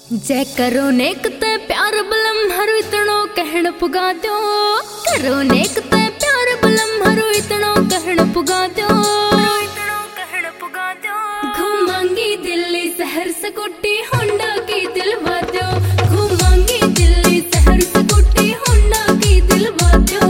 जय करो नेक ते प्यार बलम हरु इतनो कहण पुगा दो। करो नेक ते प्यार बलम हरु इतनो कहण पुगा दो। घूमांगी दिल्ली शहर स्कूटी होंडा की दिलवा दो। घूमांगी दिल्ली शहर स्कूटी होंडा की दिलवा दो।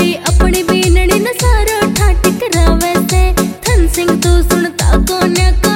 सिंह तू सुनता कोन्या।